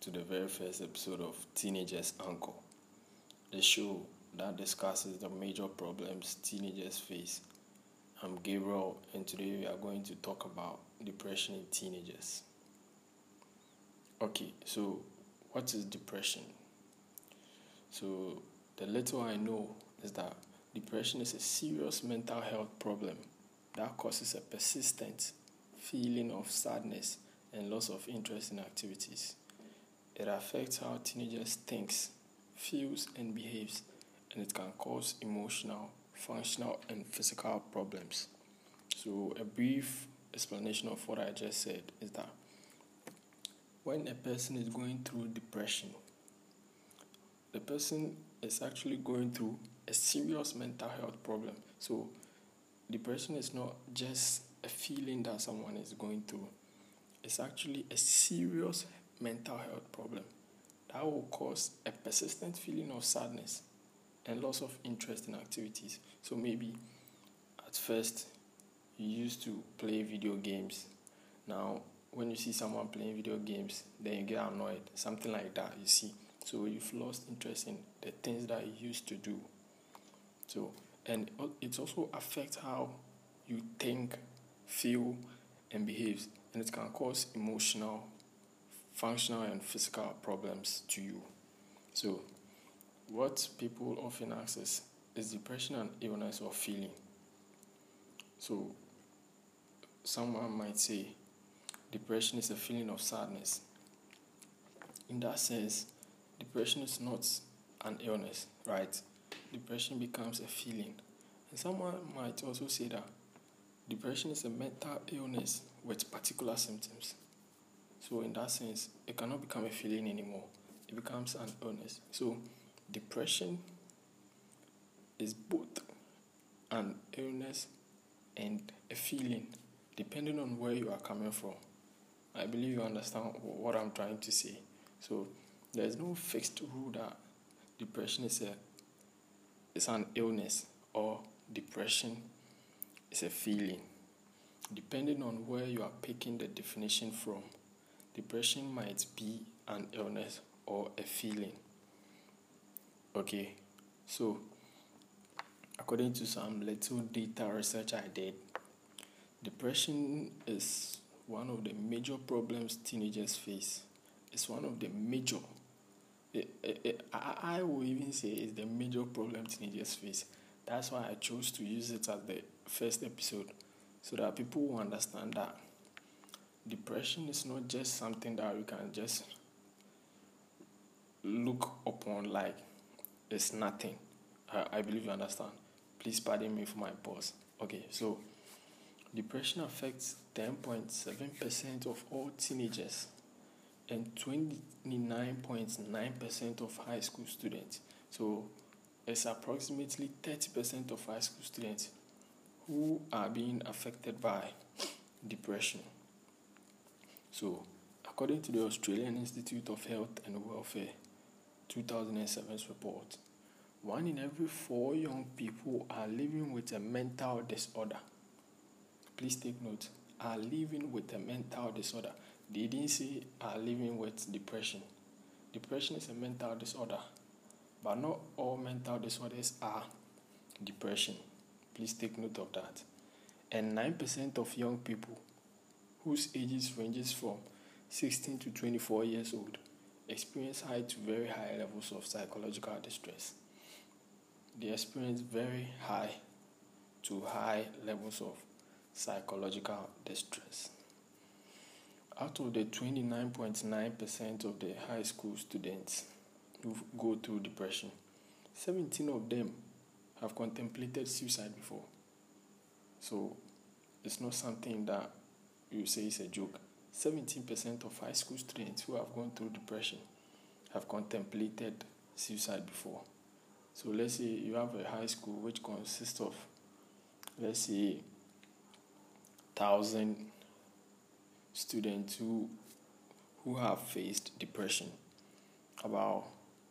to the very first episode of Teenagers Anchor, the show that discusses the major problems teenagers face. I'm Gabriel, and today we are going to talk about depression in teenagers. Okay, so what is depression? So, the little I know is that depression is a serious mental health problem that causes a persistent feeling of sadness and loss of interest in activities. It affects how teenagers thinks, feels, and behaves, and it can cause emotional, functional, and physical problems. So, a brief explanation of what I just said is that when a person is going through depression, the person is actually going through a serious mental health problem. So, depression is not just a feeling that someone is going through, it's actually a serious mental health problem that will cause a persistent feeling of sadness and loss of interest in activities. So maybe at first you used to play video games. Now when you see someone playing video games, then you get annoyed, something like that, you see. So you've lost interest in the things that you used to do. So, and it also affects how you think, feel, and behave, and it can cause emotional, functional, and physical problems to you. So, what people often ask is depression an illness or feeling? So, someone might say depression is a feeling of sadness. In that sense, depression is not an illness, right? Depression becomes a feeling. And someone might also say that depression is a mental illness with particular symptoms. So in that sense, it cannot become a feeling anymore. It becomes an illness. So depression is both an illness and a feeling, depending on where you are coming from. I believe you understand what I'm trying to say. So there's no fixed rule that depression is an illness or depression is a feeling. Depending on where you are picking the definition from, depression might be an illness or a feeling. Okay, so according to some little data research I did, depression is one of the major problems teenagers face. It's one of the major, I will even say it's the major problem teenagers face. That's why I chose to use it as the first episode, so that people will understand that depression is not just something that we can just look upon like it's nothing. I believe you understand. Please pardon me for my pause. Okay, so depression affects 10.7% of all teenagers and 29.9% of high school students. So it's approximately 30% of high school students who are being affected by depression. So, according to the Australian Institute of Health and Welfare 2007 report, 1 in every 4 young people are living with a mental disorder. Please take note, are living with a mental disorder. They didn't say are living with depression. Depression is a mental disorder, but not all mental disorders are depression. Please take note of that. And 9% of young people whose ages ranges from 16 to 24 years old experience high to very high levels of psychological distress. They experience very high to high levels of psychological distress. Out of the 29.9% of the high school students who go through depression, 17 of them have contemplated suicide before. So it's not something that you say is a joke. 17% of high school students who have gone through depression have contemplated suicide before. So let's say you have a high school which consists of, let's say, 1,000 students who have faced depression. About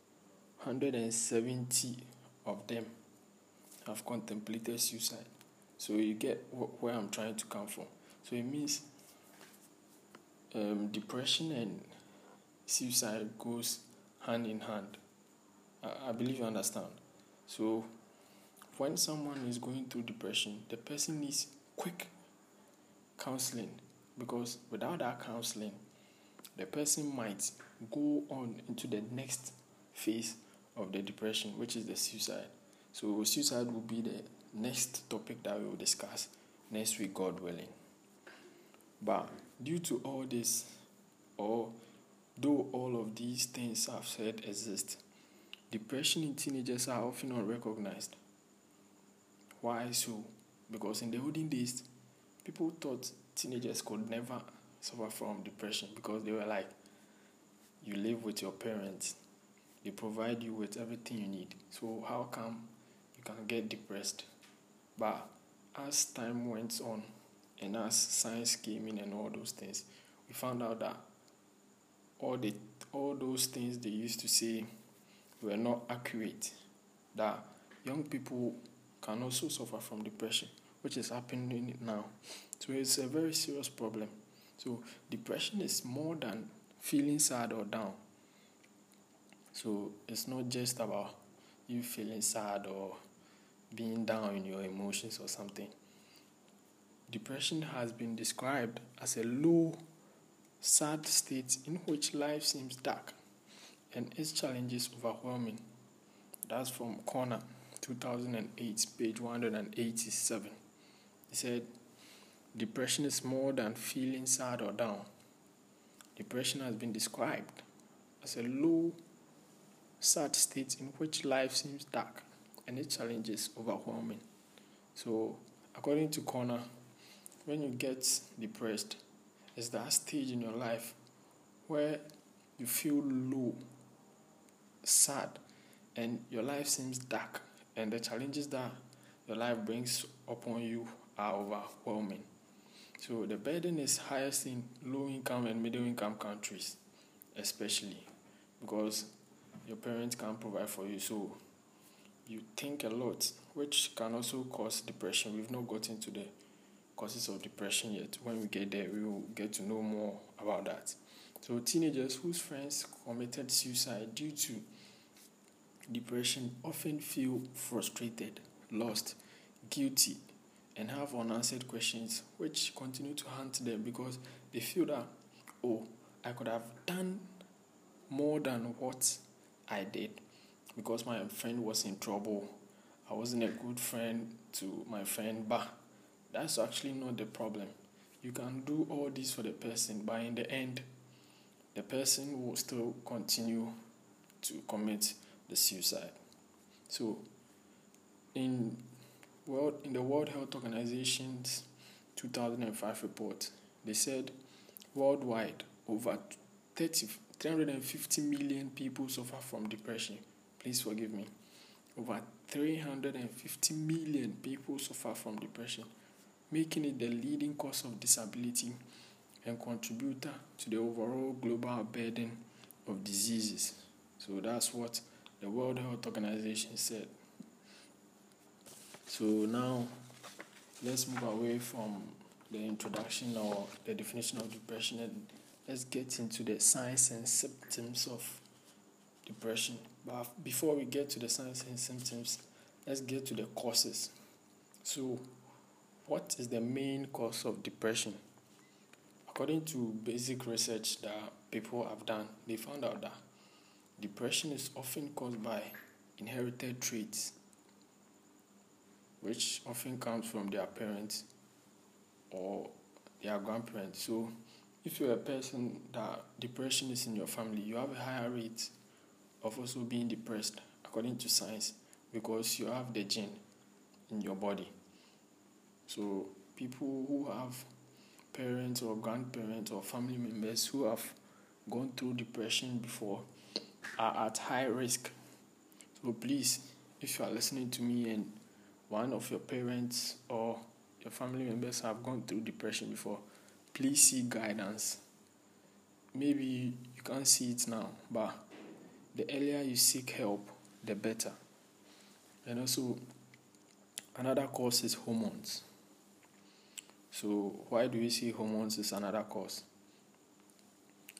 170 of them have contemplated suicide. So you get where I'm trying to come from. So it means depression and suicide goes hand in hand. I believe you understand. So when someone is going through depression, the person needs quick counseling, because without that counseling, the person might go on into the next phase of the depression, which is the suicide. So suicide will be the next topic that we will discuss next week, God willing. But due to all this, or though all of these things I've said exist, depression in teenagers are often unrecognized. Why so? Because in the olden days, people thought teenagers could never suffer from depression, because they were like, you live with your parents, they provide you with everything you need, so how come you can get depressed? But as time went on and as science came in and all those things, we found out that all those things they used to say were not accurate, that young people can also suffer from depression, which is happening now. So it's a very serious problem. So depression is more than feeling sad or down. So it's not just about you feeling sad or being down in your emotions or something. Depression has been described as a low, sad state in which life seems dark and its challenges overwhelming. That's from Corner, 2008, page 187. He said, depression is more than feeling sad or down. Depression has been described as a low, sad state in which life seems dark and its challenges overwhelming. So, according to Corner, when you get depressed, it's that stage in your life where you feel low, sad, and your life seems dark, and the challenges that your life brings upon you are overwhelming. So the burden is highest in low-income and middle-income countries, especially because your parents can't provide for you, so you think a lot, which can also cause depression. We've not gotten to the causes of depression yet. When we get there, we will get to know more about that. So teenagers whose friends committed suicide due to depression often feel frustrated, lost, guilty, and have unanswered questions which continue to haunt them, because they feel that, oh, I could have done more than what I did, because my friend was in trouble. I wasn't a good friend to my friend, but that's actually not the problem. You can do all this for the person, but in the end, the person will still continue to commit the suicide. So, in the World Health Organization's 2005 report, they said worldwide over 350 million people suffer from depression. Please forgive me. Over 350 million people suffer from depression, making it the leading cause of disability and contributor to the overall global burden of diseases. So that's what the World Health Organization said. So now let's move away from the introduction or the definition of depression, and let's get into the signs and symptoms of depression. But before we get to the signs and symptoms, let's get to the causes. So what is the main cause of depression? According to basic research that people have done, they found out that depression is often caused by inherited traits, which often comes from their parents or their grandparents. So if you're a person that depression is in your family, you have a higher rate of also being depressed, according to science, because you have the gene in your body. So people who have parents or grandparents or family members who have gone through depression before are at high risk. So please, if you are listening to me and one of your parents or your family members have gone through depression before, please seek guidance. Maybe you can't see it now, but the earlier you seek help, the better. And also, another cause is hormones. So why do we say hormones is another cause?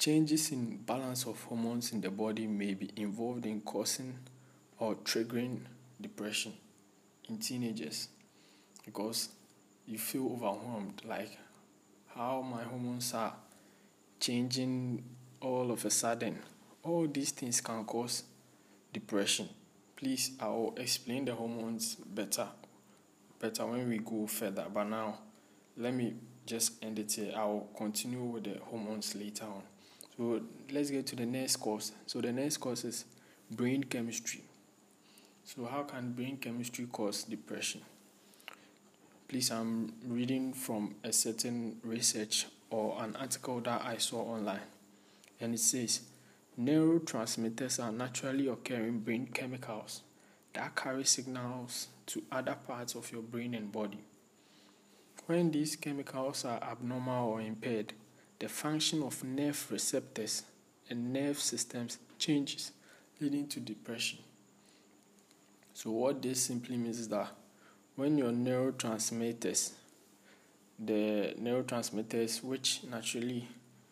Changes in balance of hormones in the body may be involved in causing or triggering depression in teenagers because you feel overwhelmed, like how my hormones are changing all of a sudden. All these things can cause depression. Please, I will explain the hormones better when we go further. But now, let me just end it here. I will continue with the hormones later on. So let's get to the next course. So the next course is brain chemistry. So how can brain chemistry cause depression? Please, I'm reading from a certain research or an article that I saw online. And it says, neurotransmitters are naturally occurring brain chemicals that carry signals to other parts of your brain and body. When these chemicals are abnormal or impaired, the function of nerve receptors and nerve systems changes, leading to depression. So what this simply means is that when your neurotransmitters, the neurotransmitters which naturally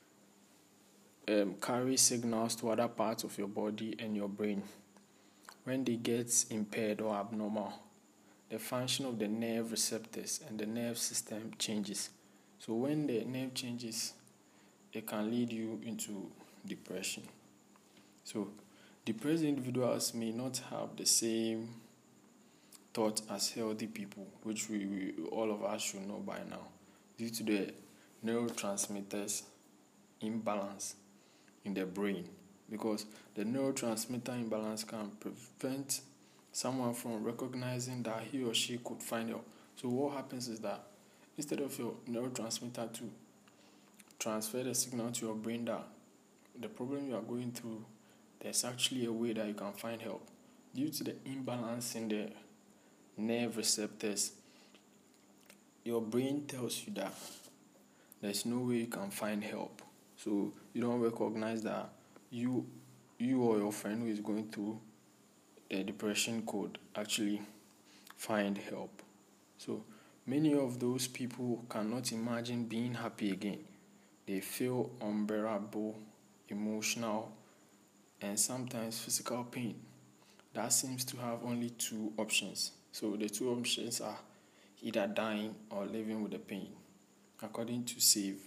carry signals to other parts of your body and your brain, when they get impaired or abnormal, the function of the nerve receptors and the nerve system changes. So when the nerve changes, it can lead you into depression. So depressed individuals may not have the same thought as healthy people, which we all of us should know by now, due to the neurotransmitters imbalance in the brain, because the neurotransmitter imbalance can prevent someone from recognizing that he or she could find help. So what happens is that instead of your neurotransmitter to transfer the signal to your brain that the problem you are going through, there's actually a way that you can find help. Due to the imbalance in the nerve receptors, your brain tells you that there's no way you can find help. So you don't recognize that you or your friend who is going through the depression could actually find help. So many of those people cannot imagine being happy again. They feel unbearable, emotional, and sometimes physical pain. That seems to have only two options. So the two options are either dying or living with the pain, according to SAVE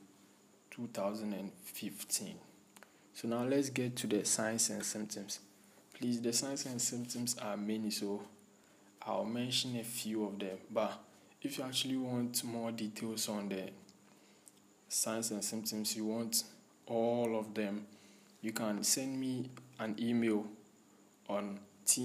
2015. So now let's get to the signs and symptoms. Please, the signs and symptoms are many, so I'll mention a few of them. But if you actually want more details on the signs and symptoms, you want all of them, you can send me an email on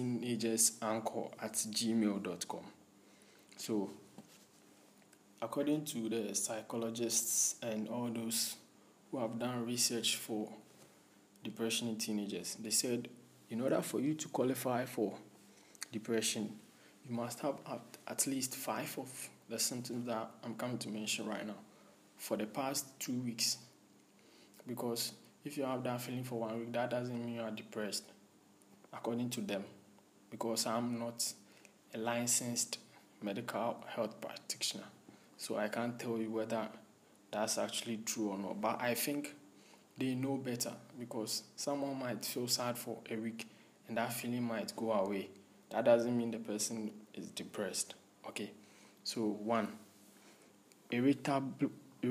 teenagersanchor@gmail.com. So according to the psychologists and all those who have done research for depression in teenagers, they said in order for you to qualify for depression, you must have at least 5 of the symptoms that I'm coming to mention right now for the past 2 weeks. Because if you have that feeling for 1 week, that doesn't mean you are depressed, according to them. Because I'm not a licensed medical health practitioner, so I can't tell you whether that's actually true or not. But I think they know better, because someone might feel sad for a week and that feeling might go away. That doesn't mean the person is depressed. Okay, so 1, irritable,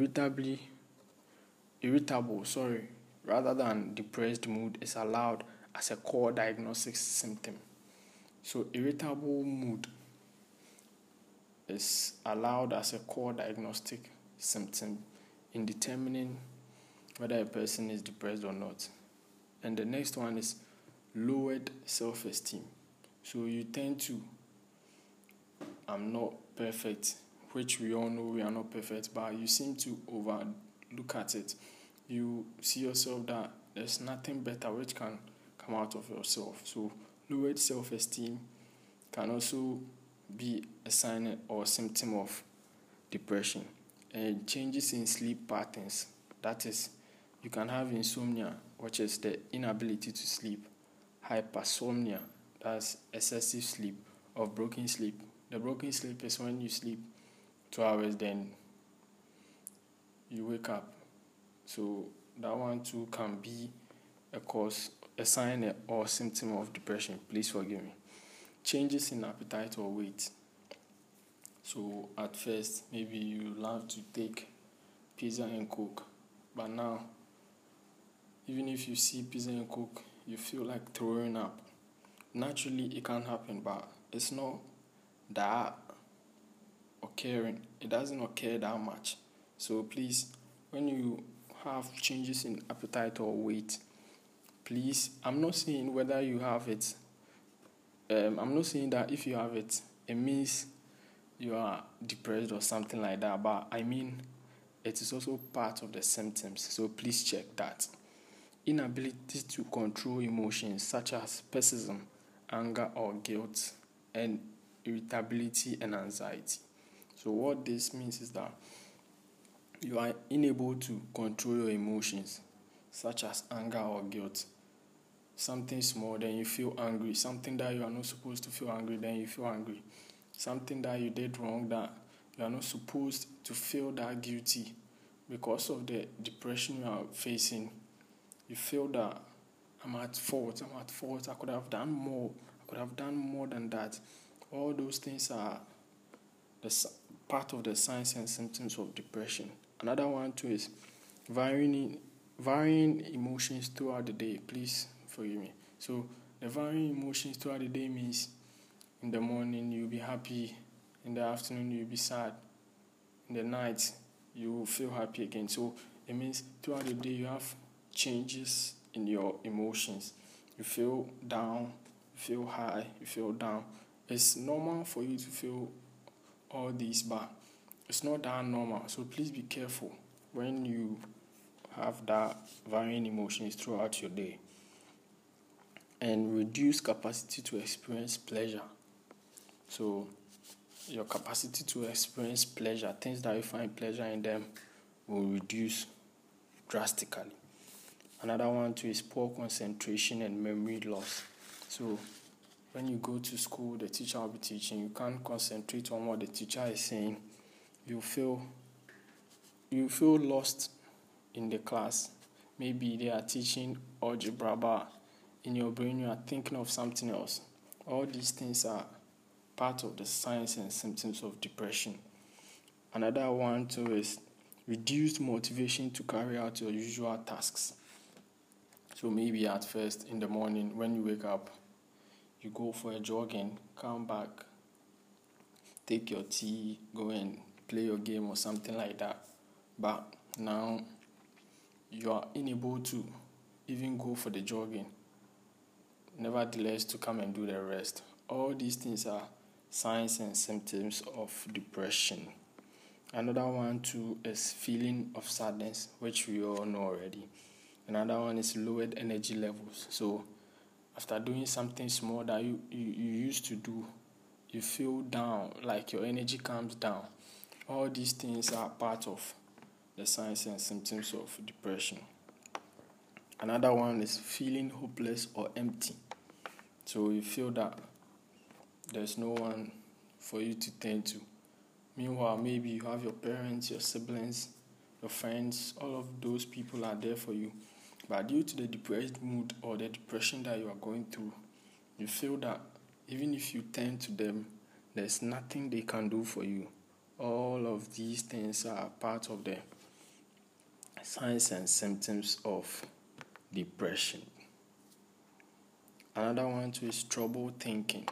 rather than depressed mood is allowed as a core diagnostic symptom. So irritable mood is allowed as a core diagnostic symptom in determining whether a person is depressed or not. And the next one is lowered self-esteem. So you tend to, I'm not perfect, which we all know we are not perfect, but you seem to overlook at it. You see yourself that there's nothing better which can come out of yourself. So lowered self-esteem can also be a sign or symptom of depression. And changes in sleep patterns, that is, you can have insomnia, which is the inability to sleep, hypersomnia, that's excessive sleep, or broken sleep. The broken sleep is when you sleep 2 hours, then you wake up. So that one too can be a sign or symptom of depression. Please forgive me. Changes in appetite or weight. So at first, maybe you love to take pizza and coke, but now, even if you see pizza and coke, you feel like throwing up. Naturally, it can happen, but it's not that occurring. It doesn't occur that much. So please, when you have changes in appetite or weight, please, I'm not saying whether you have it. I'm not saying that if you have it, it means you are depressed or something like that. But I mean, it is also part of the symptoms. So please check that. Inability to control emotions such as pessimism, anger or guilt, and irritability and anxiety. So what this means is that you are unable to control your emotions such as anger or guilt. Something small, then you feel angry. Something that you are not supposed to feel angry, then you feel angry. Something that you did wrong, that you are not supposed to feel that guilty because of the depression you are facing. You feel that I'm at fault, I could have done more than that. All those things are part of the signs and symptoms of depression. Another one too is varying emotions throughout the day. Please forgive me. So the varying emotions throughout the day means in the morning you'll be happy, in the afternoon you'll be sad, in the night you will feel happy again. So it means throughout the day you have changes in your emotions. You feel down, you feel high, you feel down. It's normal for you to feel all these, but it's not that normal. So please be careful when you have that varying emotions throughout your day. And reduce capacity to experience pleasure. So your capacity to experience pleasure, things that you find pleasure in them, will reduce drastically. Another one too is poor concentration and memory loss. So when you go to school, the teacher will be teaching, you can't concentrate on what the teacher is saying. You feel lost in the class. Maybe they are teaching algebra, but in your brain you are thinking of something else. All these things are part of the signs and symptoms of depression. Another one too is reduced motivation to carry out your usual tasks. So maybe at first in the morning when you wake up, you go for a jogging, come back, take your tea, go and play your game or something like that. But now you are unable to even go for the jogging, nevertheless to come and do the rest. All these things are signs and symptoms of depression. Another one too is feeling of sadness, which we all know already. Another one is lowered energy levels. So after doing something small that you used to do, you feel down, like your energy comes down. All these things are part of the signs and symptoms of depression. Another one is feeling hopeless or empty. So you feel that there's no one for you to turn to. Meanwhile, maybe you have your parents, your siblings, your friends, all of those people are there for you. But due to the depressed mood or the depression that you are going through, you feel that even if you turn to them, there's nothing they can do for you. All of these things are part of the signs and symptoms of depression. Another one too is trouble thinking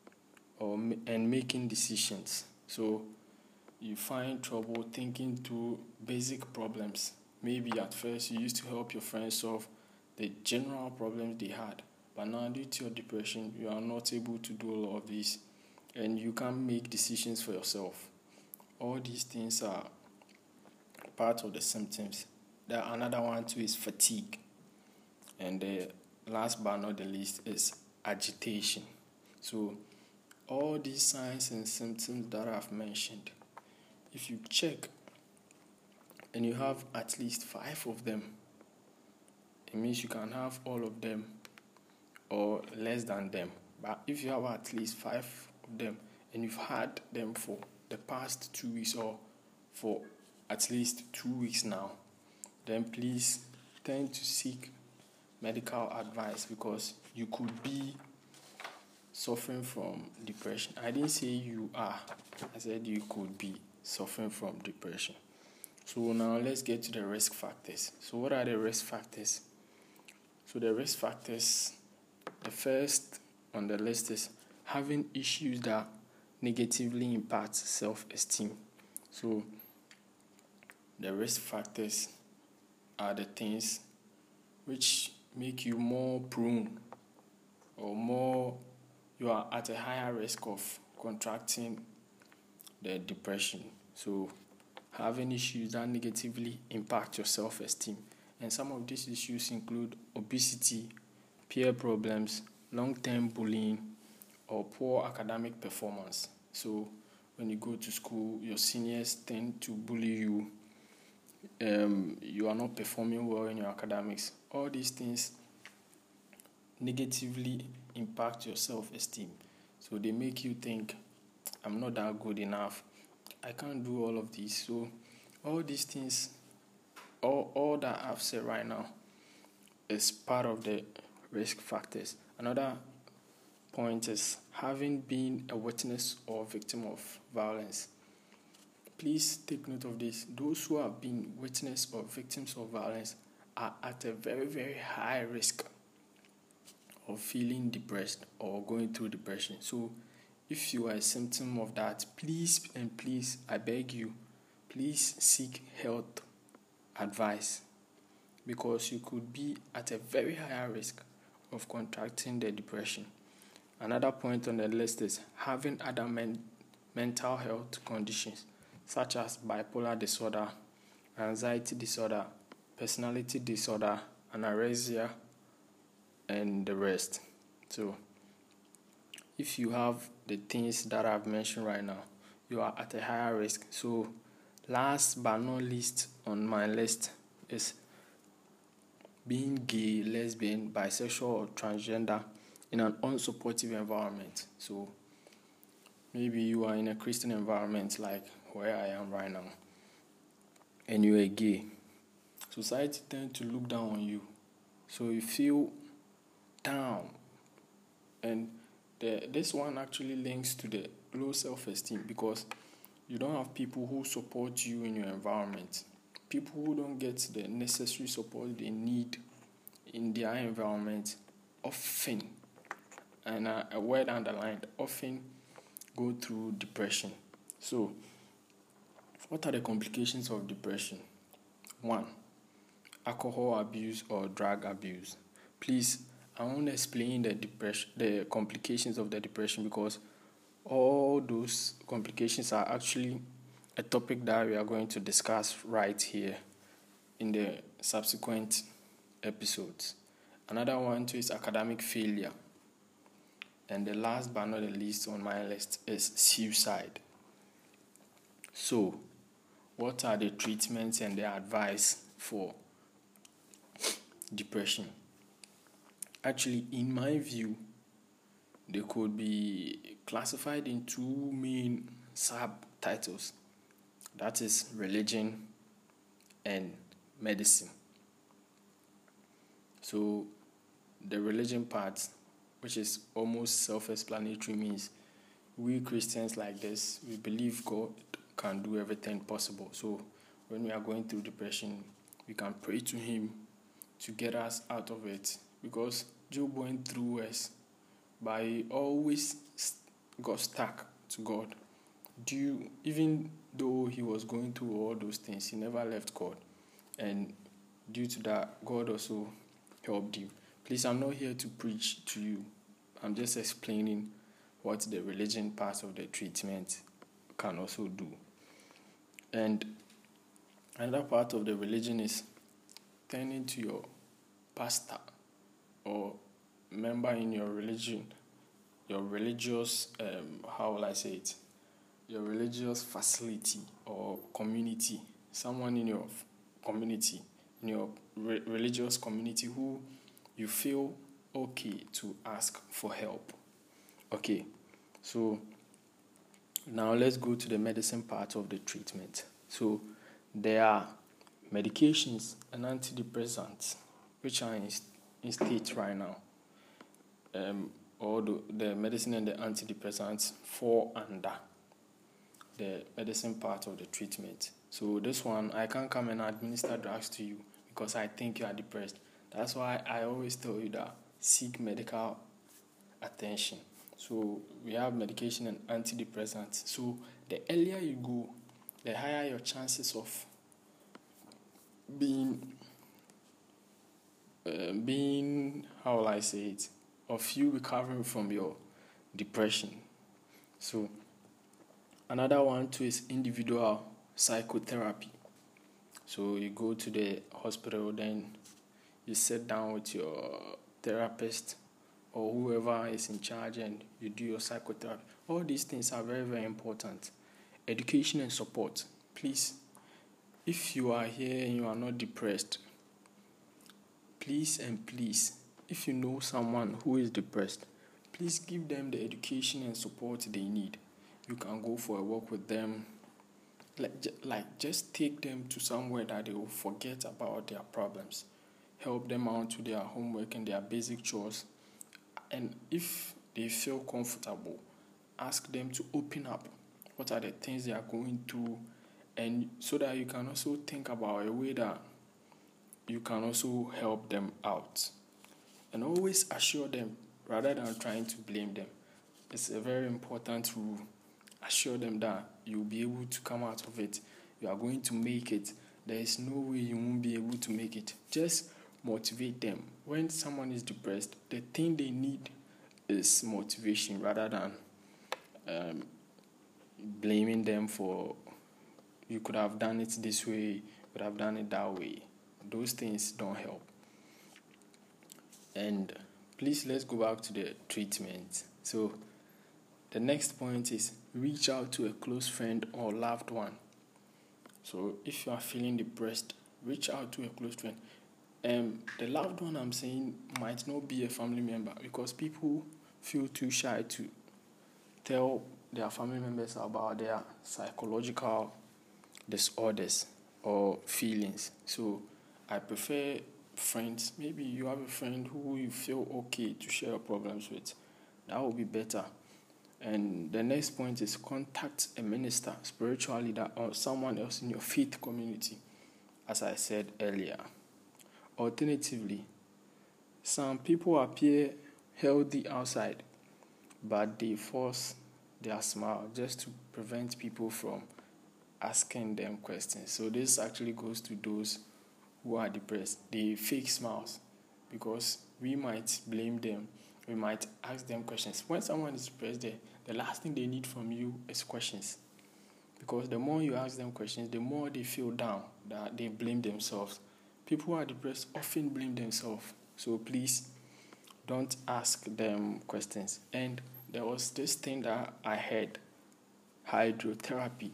and making decisions. So you find trouble thinking through basic problems. Maybe at first you used to help your friends solve the general problems they had, but now due to your depression, you are not able to do all of this, and you can't make decisions for yourself. All these things are part of the symptoms. Another one too is fatigue, and the last but not the least is agitation. So all these signs and symptoms that I've mentioned, if you check and you have at least 5 of them, it means you can have all of them or less than them. But if you have at least 5 of them and you've had them for the past 2 weeks or for at least 2 weeks now, then please tend to seek medical advice because you could be suffering from depression. I didn't say you are. I said you could be suffering from depression. So now let's get to the risk factors. So what are the risk factors? So the risk factors, the first on the list is having issues that negatively impact self-esteem. So the risk factors are the things which make you more prone or you are at a higher risk of contracting the depression. So having issues that negatively impact your self-esteem. And some of these issues include obesity, peer problems, long-term bullying, or poor academic performance. So when you go to school, your seniors tend to bully you. You are not performing well in your academics. All these things negatively impact your self-esteem. So they make you think, I'm not that good enough. I can't do all of these. So all these things, all that I've said right now is part of the risk factors. Another point is having been a witness or victim of violence. Please take note of this. Those who have been witness or victims of violence are at a very, very high risk of feeling depressed or going through depression. So if you are a symptom of that, please, I beg you, please seek health advice because you could be at a very high risk of contracting the depression. Another point on the list is having other mental health conditions such as bipolar disorder, anxiety disorder, personality disorder, anorexia, and the rest. So if you have the things that I've mentioned right now, you are at a higher risk. So last but not least on my list is being gay, lesbian, bisexual, or transgender in an unsupportive environment. So maybe you are in a Christian environment like where I am right now, and you are gay. Society tends to look down on you. So you feel down. And this one actually links to the low self-esteem because you don't have people who support you in your environment. People who don't get the necessary support they need in their environment often, and a word underlined, often go through depression. So, what are the complications of depression? 1. Alcohol abuse or drug abuse. Please, I won't explain the complications of the depression because all those complications are actually a topic that we are going to discuss right here in the subsequent episodes. Another one too is academic failure. And the last but not the least on my list is suicide. So, what are the treatments and the advice for depression? Actually, in my view, they could be classified in two main subtitles. That is religion and medicine. So, the religion part, which is almost self-explanatory, means we Christians like this, we believe God can do everything possible. So when we are going through depression, we can pray to Him to get us out of it. Because Job went through worse, but he always got stuck to God. Even though he was going through all those things, he never left God. And due to that, God also helped him. Please, I'm not here to preach to you. I'm just explaining what the religion part of the treatment can also do. And another part of the religion is turning to your pastor or member in your religion, your religious, your religious facility or community, someone in your community, in your religious community who you feel okay to ask for help. Okay, so now let's go to the medicine part of the treatment. So there are Medications and antidepressants, which are in state right now, or the medicine and the antidepressants fall under the medicine part of the treatment. So this one, I can't come and administer drugs to you because I think you are depressed. That's why I always tell you that seek medical attention. So we have medication and antidepressants. So the earlier you go, the higher your chances of being how will I say it, of you recovering from your depression. So another one too is individual psychotherapy. So you go to the hospital, then you sit down with your therapist or whoever is in charge and you do your psychotherapy. All these things are very, very important. Education and support. Please, if you are here and you are not depressed, please, if you know someone who is depressed, please give them the education and support they need. You can go for a walk with them. Just take them to somewhere that they will forget about their problems. Help them out with their homework and their basic chores. And if they feel comfortable, ask them to open up. What are the things they are going through? And so that you can also think about a way that you can also help them out. And always assure them rather than trying to blame them. It's a very important rule. Assure them that you'll be able to come out of it. You are going to make it. There is no way you won't be able to make it. Just motivate them. When someone is depressed, the thing they need is motivation rather than blaming them for you could have done it this way, you could have done it that way. Those things don't help. And please, let's go back to the treatment. So the next point is reach out to a close friend or loved one. So if you are feeling depressed, reach out to a close friend. The loved one I'm saying might not be a family member because people feel too shy to tell their family members about their psychological disorders or feelings. So I prefer friends. Maybe you have a friend who you feel okay to share your problems with. That will be better. And the next point is contact a minister, spiritual leader, or someone else in your faith community, as I said earlier. Alternatively, some people appear healthy outside, but they force their smile just to prevent people from asking them questions. So this actually goes to those who are depressed. They fake smiles because we might blame them. We might ask them questions. When someone is depressed, the last thing they need from you is questions. Because the more you ask them questions, the more they feel down, that they blame themselves. People who are depressed often blame themselves. So please don't ask them questions. And there was this thing that I heard, hydrotherapy,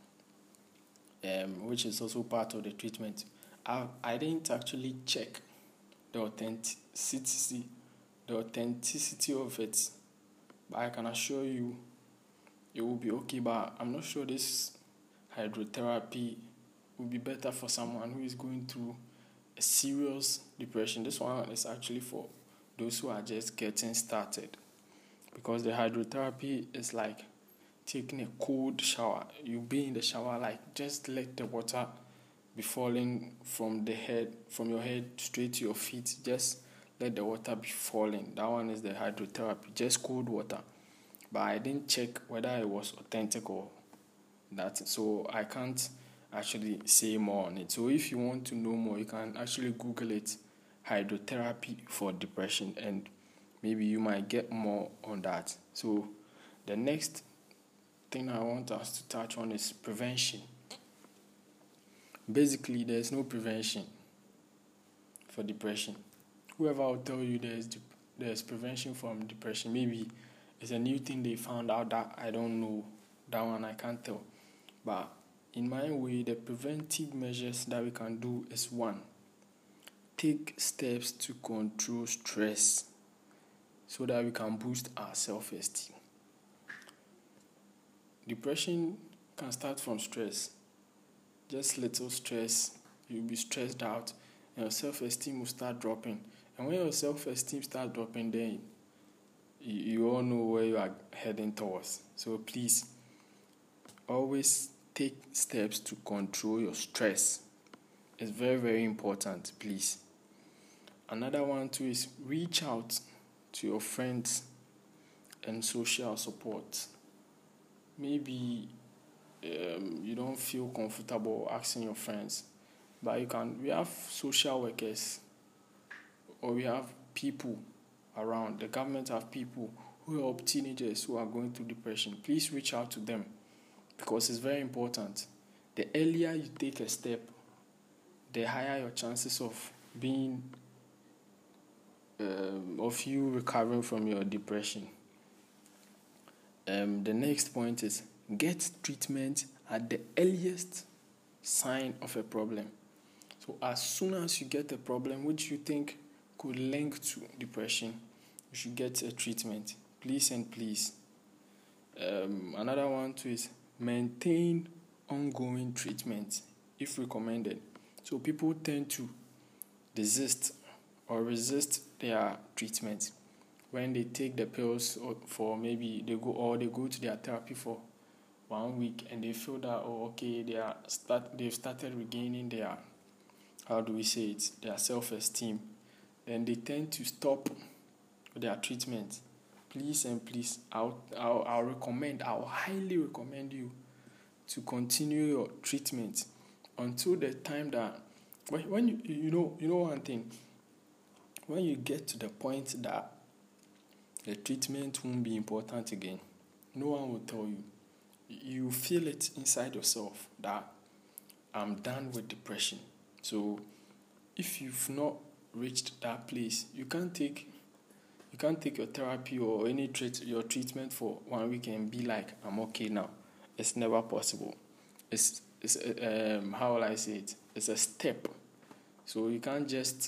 which is also part of the treatment. I didn't actually check the authenticity of it, but I can assure you it will be okay. But I'm not sure this hydrotherapy will be better for someone who is going through a serious depression. This one is actually for those who are just getting started, because the hydrotherapy is like taking a cold shower. You be in the shower, like just let the water be falling from your head straight to your feet. Just let the water be falling. That one is the hydrotherapy, just cold water. But I didn't check whether it was authentic or that, so I can't actually say more on it. So if you want to know more, you can actually Google it, hydrotherapy for depression, and maybe you might get more on that. So the next thing I want us to touch on is prevention. Basically, there's no prevention for depression. Whoever will tell you there's prevention from depression, maybe it's a new thing they found out that I don't know. That one I can't tell. But in my way, the preventive measures that we can do is 1, take steps to control stress so that we can boost our self-esteem. Depression can start from stress. Just little stress, you'll be stressed out, and your self-esteem will start dropping. And when your self-esteem starts dropping, then you all know where you are heading towards. So please, always take steps to control your stress. It's very, very important, please. Another one too is reach out to your friends and social support. Maybe you don't feel comfortable asking your friends, but we have social workers, or we have people around. The government have people who help teenagers who are going through depression. Please reach out to them, because it's very important. The earlier you take a step, the higher your chances of you recovering from your depression. The next point is get treatment at the earliest sign of a problem. So as soon as you get a problem which you think could link to depression, you should get a treatment. Please and please. Another one too is maintain ongoing treatment if recommended. So people tend to desist or resist their treatment when they take the pills for maybe they go to their therapy for 1 week and they feel that they've started regaining their their self-esteem. Then they tend to stop their treatment. Please and please, I'll highly recommend you to continue your treatment until the time that when you know one thing, when you get to the point that the treatment won't be important again, no one will tell you. You feel it inside yourself that I'm done with depression. So if you've not reached that place, you can't take your therapy or your treatment for 1 week and be like, I'm okay now. It's never possible. It's how will I say it? It's a step. So you can't just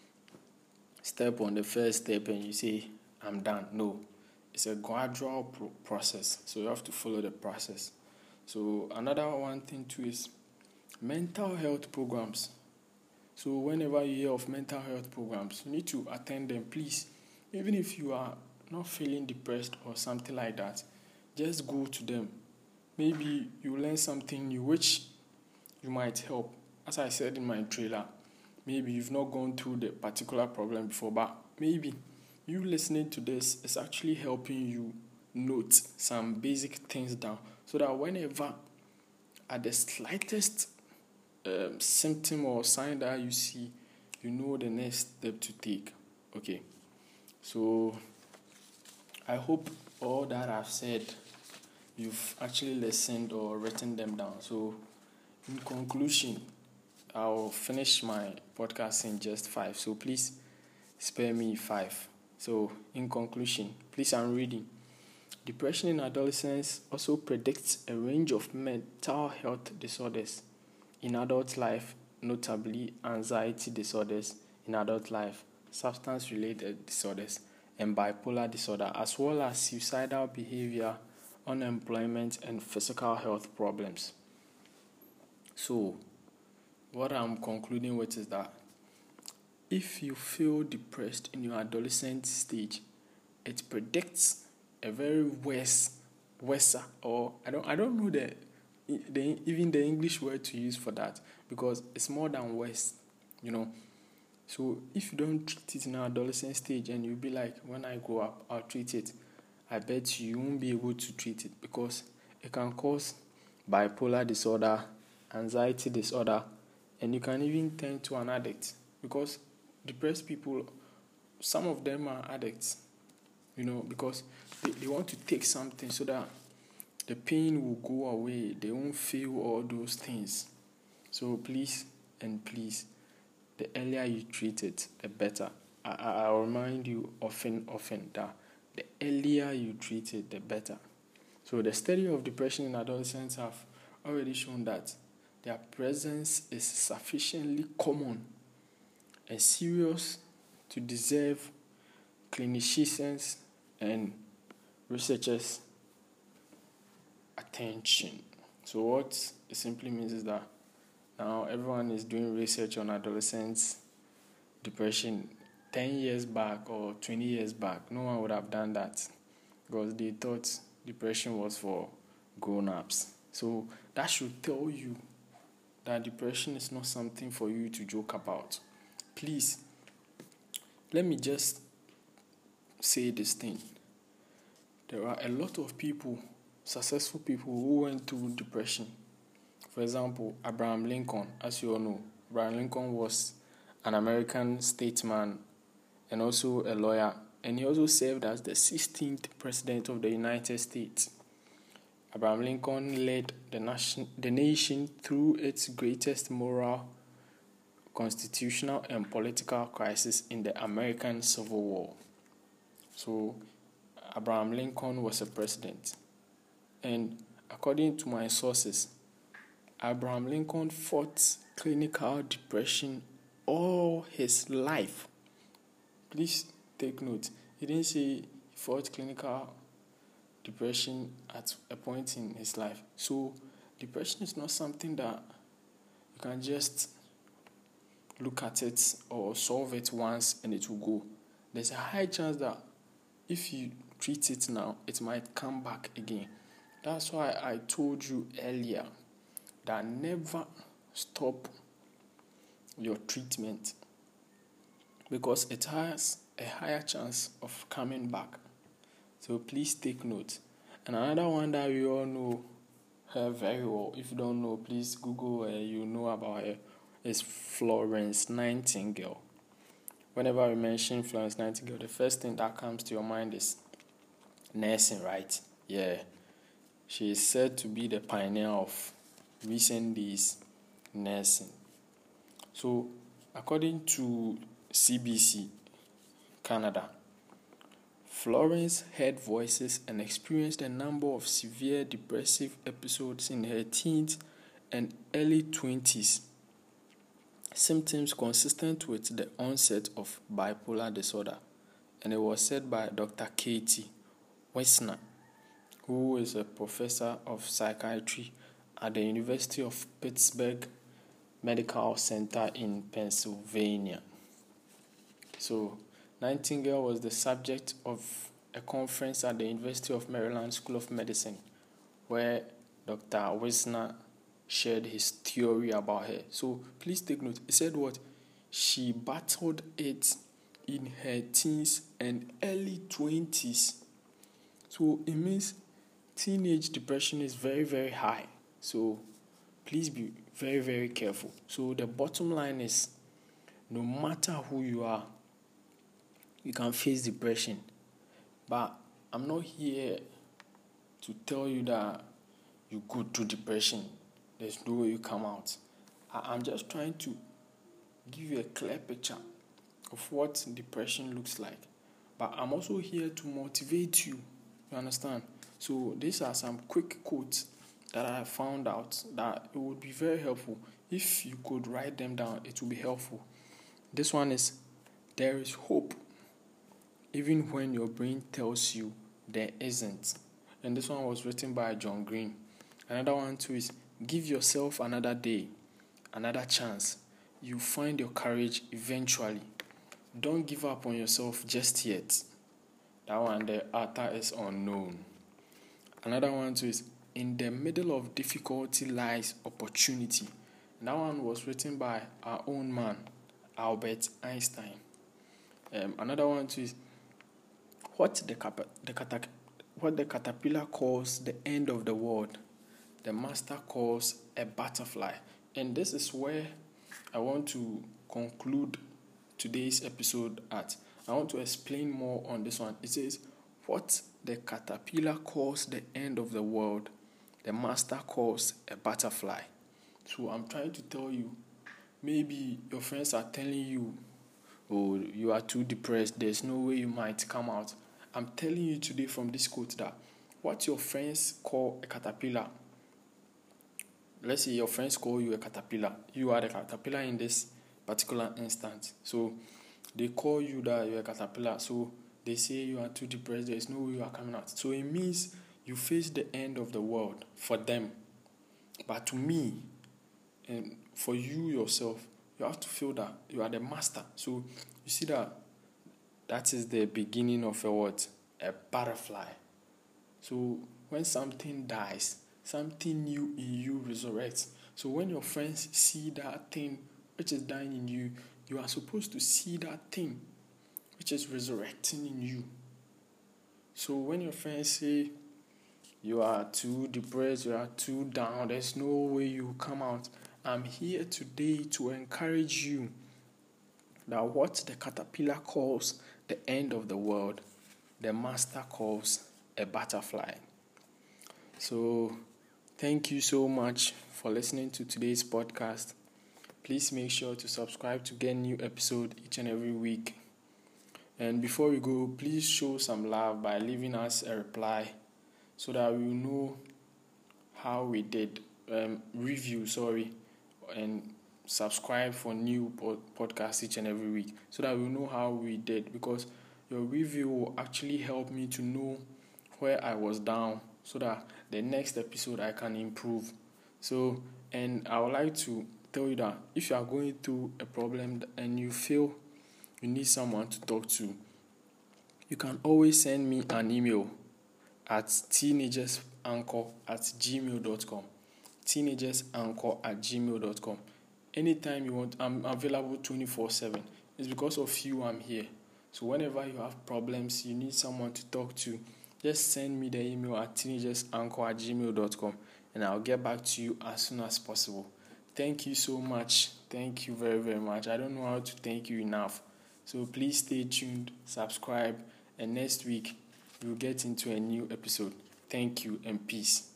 step on the first step and you say, I'm done. No. It's a gradual process. So you have to follow the process. So another one thing too is mental health programs. So whenever you hear of mental health programs, you need to attend them, please. Even if you are not feeling depressed or something like that, just go to them. Maybe you learn something new which you might help. As I said in my trailer, maybe you've not gone through the particular problem before, but maybe you listening to this is actually helping you note some basic things down, so that whenever at the slightest symptom or sign that you see, you know the next step to take. Okay, so I hope all that I've said you've actually listened or written them down. So in conclusion, I'll finish my podcast in just 5, so please spare me 5. So in conclusion, please, I'm reading. Depression in adolescence also predicts a range of mental health disorders in adult life, notably anxiety disorders in adult life, substance-related disorders, and bipolar disorder, as well as suicidal behavior, unemployment, and physical health problems. So, what I'm concluding with is that if you feel depressed in your adolescent stage, it predicts a very worse, or I don't know even the English word to use for that, because it's more than worse, So if you don't treat it in an adolescent stage and you'll be like, when I grow up, I'll treat it, I bet you won't be able to treat it, because it can cause bipolar disorder, anxiety disorder, and you can even turn to an addict, because depressed people, some of them are addicts, because they want to take something so that the pain will go away. They won't feel all those things. So please and please, the earlier you treat it, the better. I remind you often that the earlier you treat it, the better. So the study of depression in adolescents have already shown that their presence is sufficiently common and serious to deserve clinicians and researchers' attention. So what it simply means is that Now everyone is doing research on adolescents depression. 10 years back or 20 years back, no one would have done that because they thought depression was for grown-ups. So that should tell you that depression is not something for you to joke about. Please, let me just say this thing. There are a lot of people, successful people, who went through depression. For example, Abraham Lincoln, as you all know. Abraham Lincoln was an American statesman and also a lawyer, and he also served as the 16th president of the United States. Abraham Lincoln led the nation through its greatest moral, constitutional, and political crisis in the American Civil War. So, Abraham Lincoln was a president. And according to my sources, Abraham Lincoln fought clinical depression all his life. Please take note. He didn't say he fought clinical depression at a point in his life. So depression is not something that you can just look at it or solve it once and it will go. There's a high chance that if you treat it now, it might come back again. That's why I told you earlier that never stop your treatment because it has a higher chance of coming back. So please take note. And another one that we all know her very well, if you don't know, please Google her, you know about her, is Florence Nightingale. Whenever we mention Florence Nightingale, the first thing that comes to your mind is nursing, right? Yeah. She is said to be the pioneer of recent days nursing. So, according to CBC Canada, Florence heard voices and experienced a number of severe depressive episodes in her teens and early 20s, symptoms consistent with the onset of bipolar disorder. And it was said by Dr. Katie Wisner, who is a professor of psychiatry at the University of Pittsburgh Medical Center in Pennsylvania. So, Nightingale was the subject of a conference at the University of Maryland School of Medicine, where Dr. Wisner shared his theory about her. So, please take note. He said what? She battled it in her teens and early 20s. So, it means teenage depression is very, very high. So, please be very, very careful. So, the bottom line is, no matter who you are, you can face depression. But I'm not here to tell you that you go through depression. There's no way you come out. I'm just trying to give you a clear picture of what depression looks like. But I'm also here to motivate you. You understand? So these are some quick quotes that I found out that it would be very helpful. If you could write them down, it would be helpful. This one is, there is hope even when your brain tells you there isn't. And this one was written by John Green. Another one too is, give yourself another day, another chance. You find your courage eventually. Don't give up on yourself just yet. That one, the author is unknown. Another one too is, in the middle of difficulty lies opportunity. And that one was written by our own man, Albert Einstein. Another one too is, what the caterpillar calls the end of the world, the master calls a butterfly. And this is where I want to conclude today's episode at. I want to explain more on this one. It says, what the caterpillar calls the end of the world, the master calls a butterfly. So I'm trying to tell you, maybe your friends are telling you, oh, you are too depressed, there's no way you might come out. I'm telling you today from this quote that what your friends call a caterpillar, let's say your friends call you a caterpillar, you are the caterpillar in this particular instance. So they call you that you're a caterpillar, so they say you are too depressed, there's no way you are coming out. So it means you face the end of the world for them. But to me, And for you yourself, you have to feel that you are the master. So you see that is the beginning of a what? A butterfly. So when something dies, something new in you resurrects. So when your friends see that thing which is dying in you, you are supposed to see that thing which is resurrecting in you. So when your friends say you are too depressed, you are too down, there's no way you come out, I'm here today to encourage you that what the caterpillar calls the end of the world, the master calls a butterfly. So thank you so much for listening to today's podcast. Please make sure to subscribe to get new episode each and every week. And before we go, please show some love by leaving us a reply so that we will know how we did. Review, and subscribe for new podcasts each and every week so that we know how we did, because your review will actually help me to know where I was down so that the next episode I can improve. So, and I would like to tell you that if you are going through a problem and you feel you need someone to talk to, you can always send me an email at teenagersanchor@gmail.com. teenagersanchor@gmail.com. Anytime you want, I'm available 24/7. It's because of you I'm here. So whenever you have problems, you need someone to talk to, just send me the email at teenagersanchor@gmail.com and I'll get back to you as soon as possible. Thank you so much. Thank you very, very much. I don't know how to thank you enough. So please stay tuned, subscribe, and next week we'll get into a new episode. Thank you and peace.